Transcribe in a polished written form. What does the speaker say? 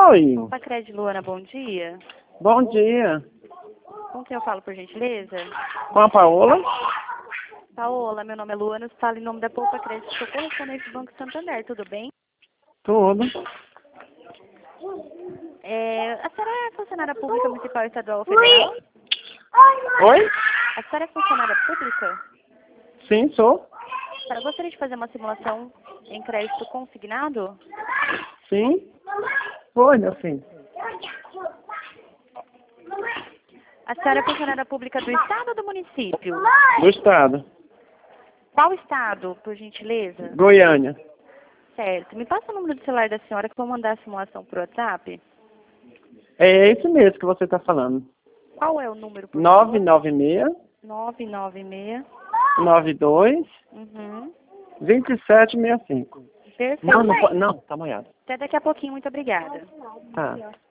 Oi, Opa, Crédito Luana, bom dia. bom dia. Com quem eu falo, por gentileza? Com a Paola? Paola, meu nome é Luana, eu falo em nome da Poupa Crédito, sou correspondente do Banco Santander, tudo bem? Tudo. A senhora é funcionária pública municipal, estadual ou federal? Oi? A senhora é funcionária pública? Sim, sou. Eu gostaria de fazer uma simulação em crédito consignado? Sim. Oi, meu filho. A senhora é funcionária pública do estado ou do município? Do estado. Qual estado, por gentileza? Goiânia. Certo. Me passa o número do celular da senhora que eu vou mandar a simulação por WhatsApp. É esse mesmo que você está falando. Qual é o número, por favor? 996 996. 92 Uhum. 2765. Perfeito. Não, não, não, tá molhado. Até daqui a pouquinho, muito obrigada. Tá.